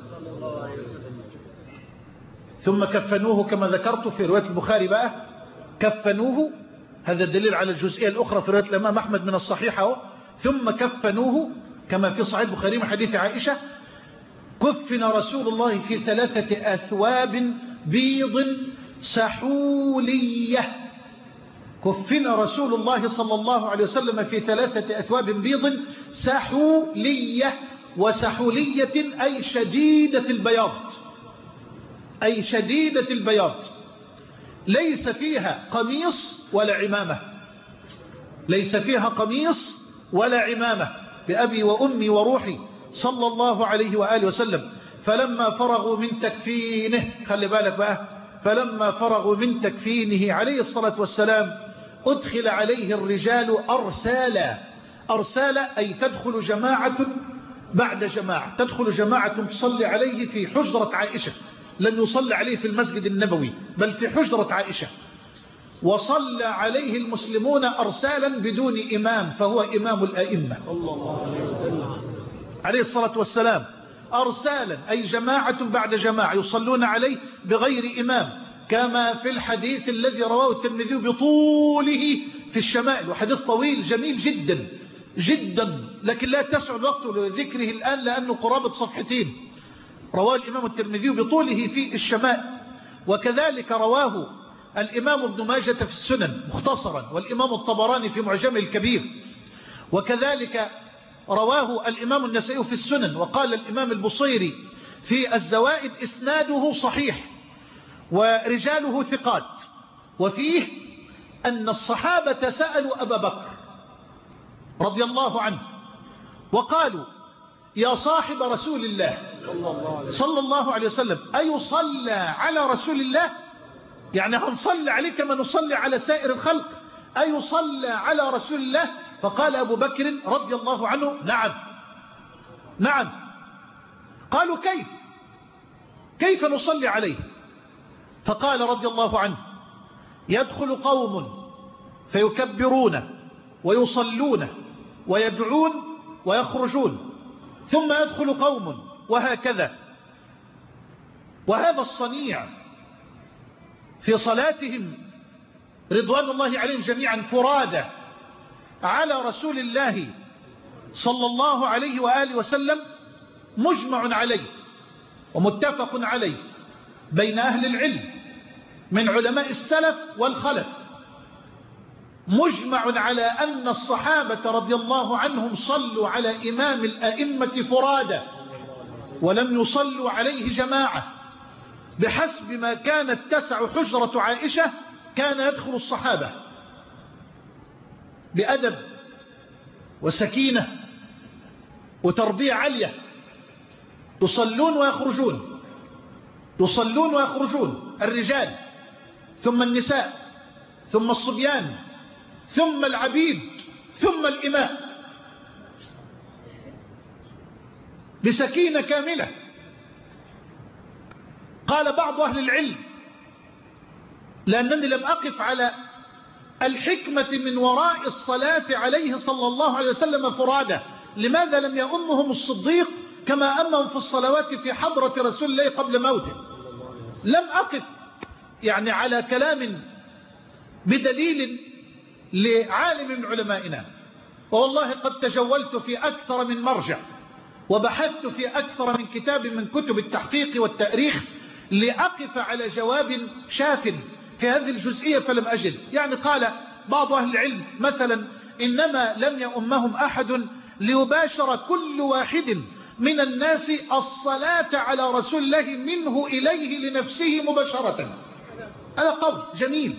ثم كفنوه كما ذكرت في رواية البخاري بقى، كفنوه، هذا الدليل على الجزئية الأخرى في رواية الإمام أحمد من الصحيحة. ثم كفنوه كما في صحيح البخاري من حديث عائشة: كفن رسول الله في ثلاثة أثواب بيض سحولية. كفن رسول الله صلى الله عليه وسلم في ثلاثة أثواب بيض سحولية، وسحولية أي شديدة البياض، أي شديدة البياض، ليس فيها قميص ولا عمامة، ليس فيها قميص ولا عمامة، بأبي وأمي وروحي صلى الله عليه وآله وسلم. فلما فرغوا من تكفينه، خلي بالك بقى، فلما فرغوا من تكفينه عليه الصلاة والسلام أدخل عليه الرجال أرسالا. أرسالا أي تدخل جماعة بعد جماعة، تدخل جماعة تصلي عليه في حجرة عائشة، لم يصلي عليه في المسجد النبوي بل في حجرة عائشة، وصلى عليه المسلمون أرسالا بدون إمام، فهو إمام الأئمة عليه الصلاة والسلام. أرسالا أي جماعة بعد جماعة يصلون عليه بغير إمام، كما في الحديث الذي رواه الترمذي بطوله في الشمائل، وحديث طويل جميل جدا جدا، لكن لا تسع الوقت لذكره الآن لأنه قرابة صفحتين. رواه الإمام الترمذي بطوله في الشمائل، وكذلك رواه الإمام ابن ماجة في السنن مختصرا، والإمام الطبراني في معجمه الكبير، وكذلك رواه الإمام النسائي في السنن. وقال الإمام البصيري في الزوائد: إسناده صحيح ورجاله ثقات. وفيه أن الصحابة سألوا أبا بكر رضي الله عنه وقالوا: يا صاحب رسول الله صلى الله عليه وسلم، أيصلى على رسول الله؟ يعني هنصلي عليه كما نصلي على سائر الخلق؟ أيصلى على رسول الله؟ فقال أبو بكر رضي الله عنه: نعم نعم. قالوا: كيف كيف نصلي عليه؟ فقال رضي الله عنه: يدخل قوم فيكبرون ويصلون ويدعون ويخرجون، ثم يدخل قوم، وهكذا. وهذا الصنيع في صلاتهم رضوان الله عليهم جميعا فرادى على رسول الله صلى الله عليه وآله وسلم مجمع عليه ومتفق عليه بين أهل العلم من علماء السلف والخلف، مجمع على أن الصحابة رضي الله عنهم صلوا على إمام الأئمة فرادى ولم يصلوا عليه جماعة، بحسب ما كانت تسع حجرة عائشة كان يدخل الصحابة بأدب وسكينة وتربية عالية، يصلون ويخرجون، يصلون ويخرجون، الرجال ثم النساء ثم الصبيان ثم العبيد ثم الإماء، بسكينة كاملة. قال بعض أهل العلم، لأنني لم أقف على الحكمة من وراء الصلاة عليه صلى الله عليه وسلم فرادى. لماذا لم يؤمهم الصديق كما أمهم في الصلوات في حضرة رسول الله قبل موته؟ لم أقف يعني على كلام بدليل لعالم من علمائنا، والله قد تجولت في أكثر من مرجع وبحثت في أكثر من كتاب من كتب التحقيق والتأريخ لأقف على جواب شاف في هذه الجزئية فلم أجد. يعني قال بعض أهل العلم مثلا إنما لم يؤمهم أحد ليباشر كل واحد من الناس الصلاة على رسول الله منه إليه لنفسه مباشرة. هذا قول جميل.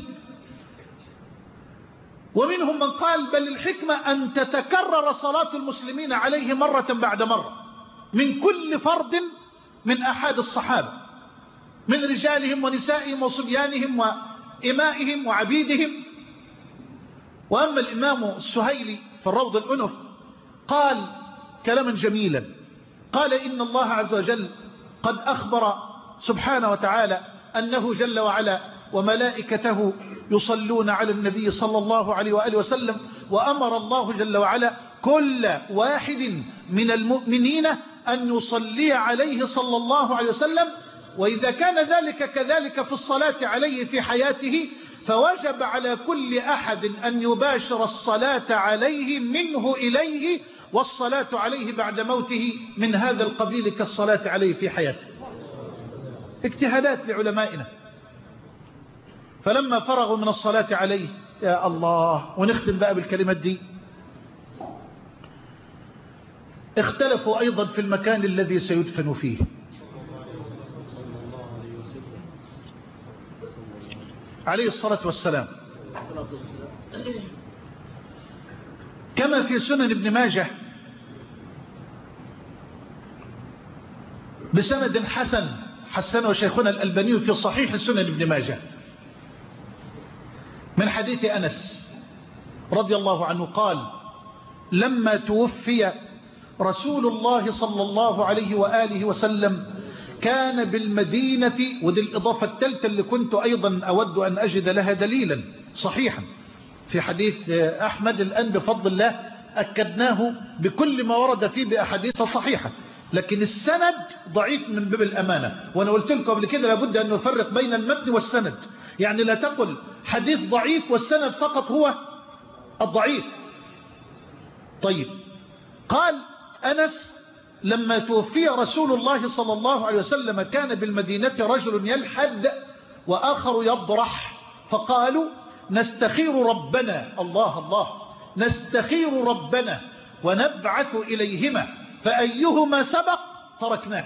ومنهم من قال بل الحكمة أن تتكرر صلاة المسلمين عليه مرة بعد مرة من كل فرد من أحد الصحابة من رجالهم ونسائهم وصبيانهم وإمائهم وعبيدهم. وأما الإمام السهيلي في الروض الأنف قال كلاما جميلا، قال إن الله عز وجل قد أخبر سبحانه وتعالى أنه جل وعلا وملائكته يصلون على النبي صلى الله عليه وآله وسلم، وأمر الله جل وعلا كل واحد من المؤمنين أن يصلي عليه صلى الله عليه وسلم. وإذا كان ذلك كذلك في الصلاة عليه في حياته فوجب على كل أحد أن يباشر الصلاة عليه منه إليه، والصلاة عليه بعد موته من هذا القبيل كالصلاة عليه في حياته. اجتهادات لعلمائنا. فلما فرغوا من الصلاة عليه يا الله، ونختم بقى بالكلمات دي، اختلفوا أيضا في المكان الذي سيدفن فيه. عليه الصلاة والسلام كما في سنن ابن ماجه بسند حسن حسنه شيخنا الألباني في صحيح سنن ابن ماجه من حديث أنس رضي الله عنه قال لما توفي رسول الله صلى الله عليه وآله وسلم كان بالمدينة، ودي الإضافة الثالثة اللي كنت أيضا أود أن أجد لها دليلا صحيحا في حديث أحمد، الآن بفضل الله أكدناه بكل ما ورد فيه بأحاديث صحيحة، لكن السند ضعيف من باب الأمانة. وأنا قلت لكم قبل كده لابد أن نفرق بين المتن والسند، يعني لا تقل حديث ضعيف والسند فقط هو الضعيف. طيب، قال أنس لما توفي رسول الله صلى الله عليه وسلم كان بالمدينة رجل يلحد وآخر يضرح، فقالوا نستخير ربنا، الله الله، نستخير ربنا ونبعث إليهما فأيهما سبق تركناه.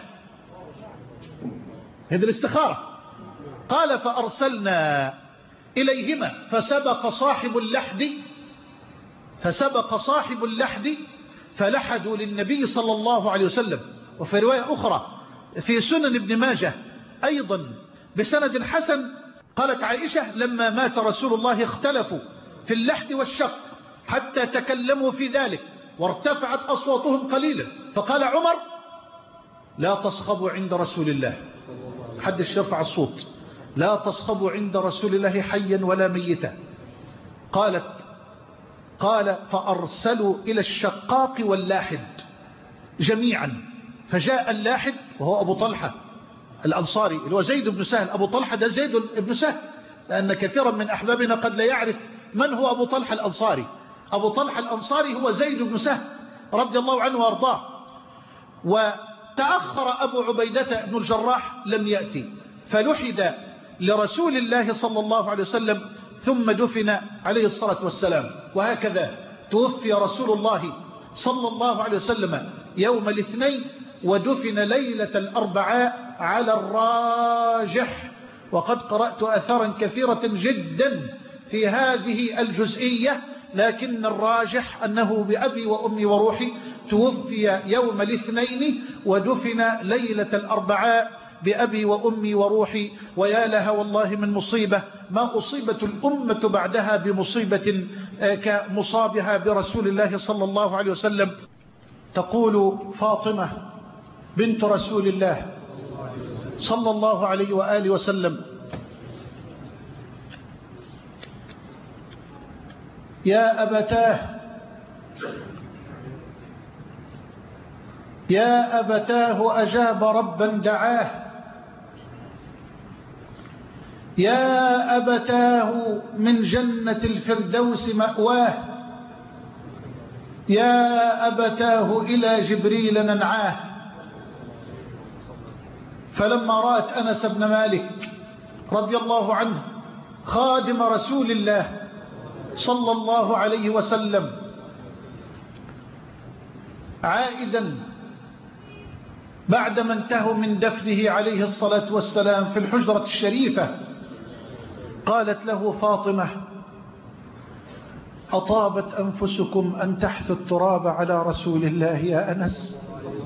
هذه الاستخارة. قال فأرسلنا إليهما فسبق صاحب اللحد فسبق صاحب اللحد فلحدوا للنبي صلى الله عليه وسلم. وفي رواية أخرى في سنن ابن ماجه أيضا بسند حسن قالت عائشة لما مات رسول الله اختلفوا في اللحد والشق حتى تكلموا في ذلك وارتفعت أصواتهم قليلا، فقال عمر لا تصخبوا عند رسول الله، حدش يرفع الصوت، لا تصخبوا عند رسول الله حيا ولا ميتا. قالت قال فأرسلوا إلى الشقاق واللاحد جميعا، فجاء اللاحد وهو أبو طلحة الأنصاري اللي هو زيد بن سهل. أبو طلحة ده زيد بن سهل، لأن كثيرا من أحبابنا قد لا يعرف من هو أبو طلحة الأنصاري. أبو طلحة الأنصاري هو زيد بن سهل رضي الله عنه وارضاه. وتأخر أبو عبيدة بن الجراح لم يأتي، فلحد لرسول الله صلى الله عليه وسلم ثم دفن عليه الصلاة والسلام. وهكذا توفي رسول الله صلى الله عليه وسلم يوم الاثنين ودفن ليلة الأربعاء على الراجح. وقد قرأت أثارا كثيرة جدا في هذه الجزئية، لكن الراجح أنه بأبي وأمي وروحي توفي يوم الاثنين ودفن ليلة الأربعاء بأبي وأمي وروحي. ويا لها والله من مصيبة ما أصيبت الأمة بعدها بمصيبة كمصابها برسول الله صلى الله عليه وسلم. تقول فاطمة بنت رسول الله صلى الله عليه وآله وسلم يا أبتاه يا أبتاه أجاب ربا دعاه، يا أبتاه من جنة الفردوس مأواه، يا أبتاه إلى جبريل ننعاه. فلما رأت أنس بن مالك رضي الله عنه خادم رسول الله صلى الله عليه وسلم عائدا بعدما انتهوا من دفنه عليه الصلاة والسلام في الحجرة الشريفة، قالت له فاطمة: أطابت أنفسكم أن تحثوا التراب على رسول الله يا أنس؟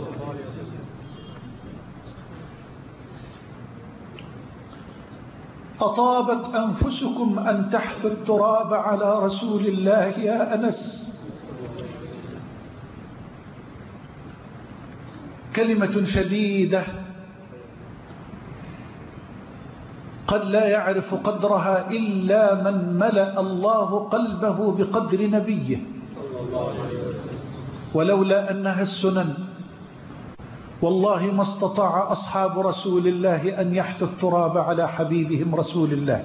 أطابت أنفسكم أن تحثوا التراب على رسول الله يا أنس؟ كلمة شديدة قد لا يعرف قدرها إلا من ملأ الله قلبه بقدر نبيه، ولولا أنها السنن والله ما استطاع أصحاب رسول الله أن يحثوا التراب على حبيبهم رسول الله،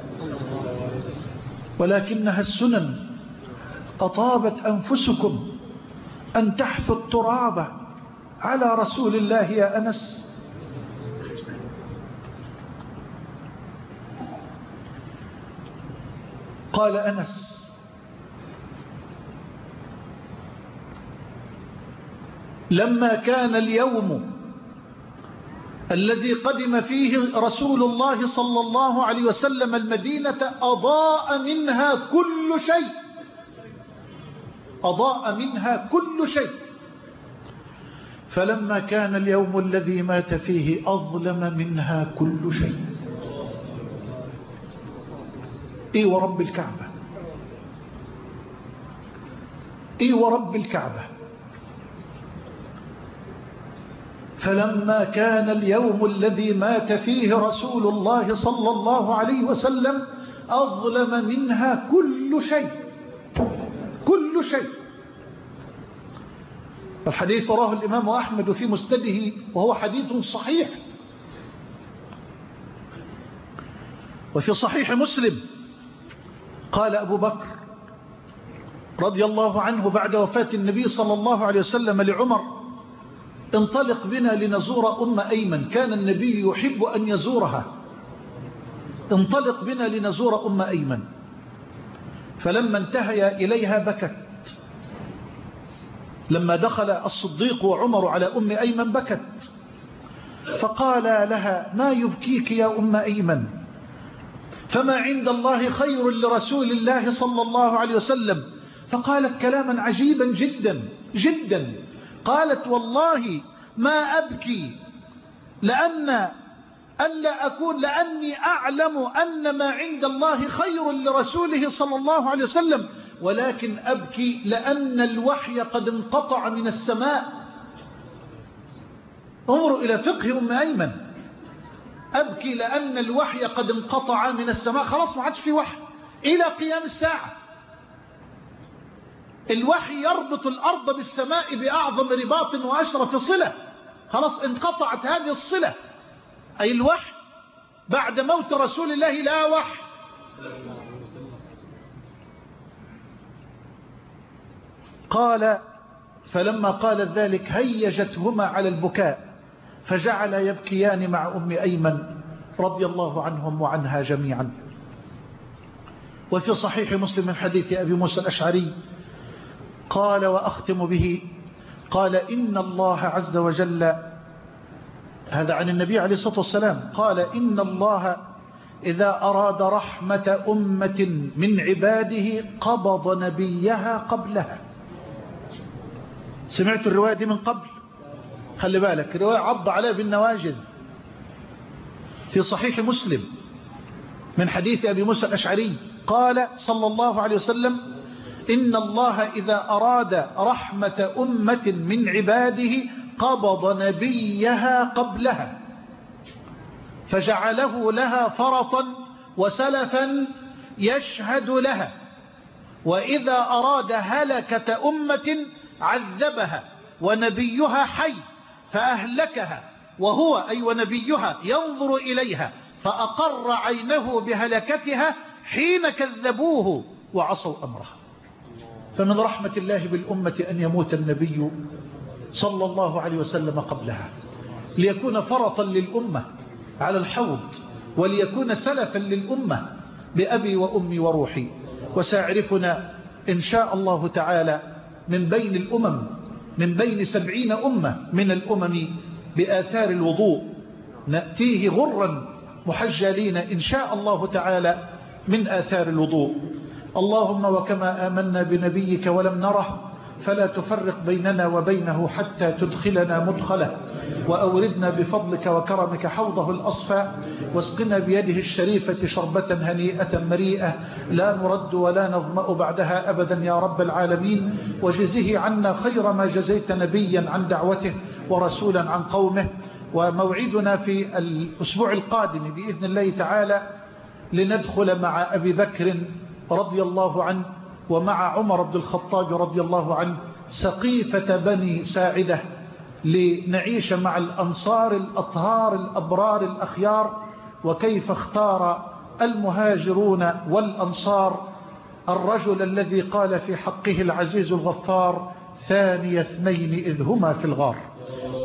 ولكنها السنن. أطابت أنفسكم أن تحثوا التراب على رسول الله يا أنس؟ قال أنس: لما كان اليوم الذي قدم فيه رسول الله صلى الله عليه وسلم المدينة أضاء منها كل شيء، أضاء منها كل شيء. فلما كان اليوم الذي مات فيه أظلم منها كل شيء. إي ورب الكعبة، إي ورب الكعبة. فلما كان اليوم الذي مات فيه رسول الله صلى الله عليه وسلم أظلم منها كل شيء، كل شيء. الحديث رواه الإمام أحمد في مسنده وهو حديث صحيح. وفي صحيح مسلم قال أبو بكر رضي الله عنه بعد وفاة النبي صلى الله عليه وسلم لعمر: انطلق بنا لنزور أم أيمن، كان النبي يحب أن يزورها، انطلق بنا لنزور أم أيمن. فلما انتهي إليها بكت، لما دخل الصديق وعمر على أم أيمن بكت، فقال لها: ما يبكيك يا أم أيمن؟ فما عند الله خير لرسول الله صلى الله عليه وسلم. فقالت كلاما عجيبا جدا جدا، قالت: والله ما أبكي لأن ألا أكون لأني أعلم أن ما عند الله خير لرسوله صلى الله عليه وسلم، ولكن أبكي لأن الوحي قد انقطع من السماء. انظروا إلى فقه أم أيمن، أبكي لأن الوحي قد انقطع من السماء، خلاص ما عادش في وحي إلى قيام الساعة. الوحي يربط الأرض بالسماء بأعظم رباط وأشرف صلة، خلاص انقطعت هذه الصلة، أي الوحي. بعد موت رسول الله لا وحي. قال: فلما قالت ذلك هيجتهما على البكاء، فجعل يبكيان مع أم أيمن رضي الله عنهم وعنها جميعا. وفي صحيح مسلم من حديث أبي موسى الأشعري قال، وأختم به، قال: إن الله عز وجل، هذا عن النبي عليه الصلاة والسلام، قال: إن الله إذا أراد رحمة أمة من عباده قبض نبيها قبلها. سمعت الرواية دي من قبل؟ خلي بالك، الرواية عض عليها بالنواجذ في صحيح مسلم من حديث أبي موسى الأشعري قال صلى الله عليه وسلم: إن الله إذا أراد رحمة أمة من عباده قبض نبيها قبلها فجعله لها فرطا وسلفا يشهد لها، وإذا أراد هلكة أمة عذبها ونبيها حي فأهلكها، وهو أي ونبيها ينظر إليها فأقر عينه بهلكتها حين كذبوه وعصوا أمره. فمن رحمة الله بالأمة أن يموت النبي صلى الله عليه وسلم قبلها، ليكون فرطا للأمة على الحوض، وليكون سلفا للأمة بأبي وأمي وروحي. وسيعرفنا إن شاء الله تعالى من بين الأمم، من بين سبعين أمة من الأمم بآثار الوضوء، نأتيه غرا محجلين إن شاء الله تعالى من آثار الوضوء. اللهم وكما آمنا بنبيك ولم نره فلا تفرق بيننا وبينه حتى تدخلنا مدخله، وأوردنا بفضلك وكرمك حوضه الأصفى، واسقنا بيده الشريفة شربة هنيئة مريئة لا نرد ولا نظمأ بعدها أبدا يا رب العالمين. وجزه عنا خير ما جزيت نبيا عن دعوته ورسولا عن قومه. وموعدنا في الأسبوع القادم بإذن الله تعالى لندخل مع أبي بكر رضي الله عنه ومع عمر بن الخطاب رضي الله عنه سقيفة بني ساعدة، لنعيش مع الأنصار الأطهار الأبرار الأخيار، وكيف اختار المهاجرون والأنصار الرجل الذي قال في حقه العزيز الغفار ثاني اثنين إذ هما في الغار.